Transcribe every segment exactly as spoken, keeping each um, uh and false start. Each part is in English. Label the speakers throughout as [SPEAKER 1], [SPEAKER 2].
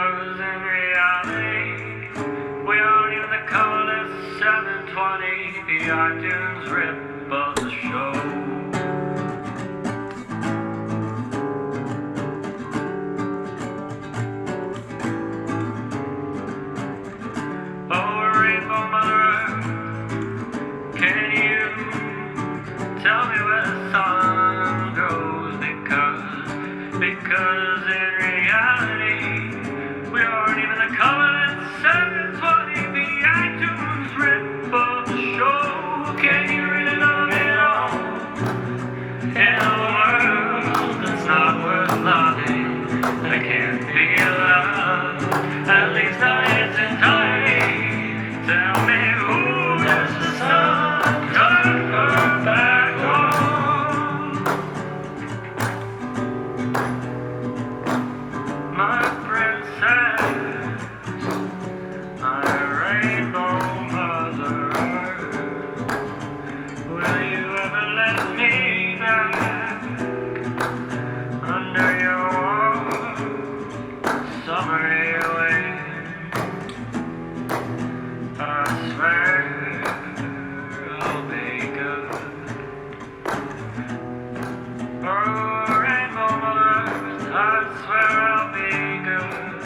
[SPEAKER 1] Because in reality, we aren't even the coolest seven twenty. The iTunes rip of the show. Tell me where the sun goes, because, because in reality, we aren't even the covenant seven twenty, the iTunes rip of the show. Can you really love it all in a world that's not worth loving? There can't be love, at least not its entirety. Tell me who does the sun turn her back? My princess, my rainbow mother, will you ever let me back under your warm summery wing? I swear I'll be good. Oh, rainbow mother, I swear I'll be good.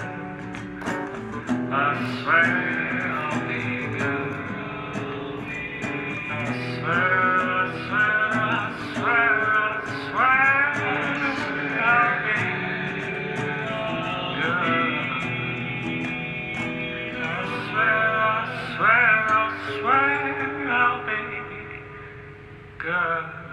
[SPEAKER 1] I swear I'll be good. I swear, I swear, I swear, I swear I'll be good. I swear, I swear, I swear I'll be good.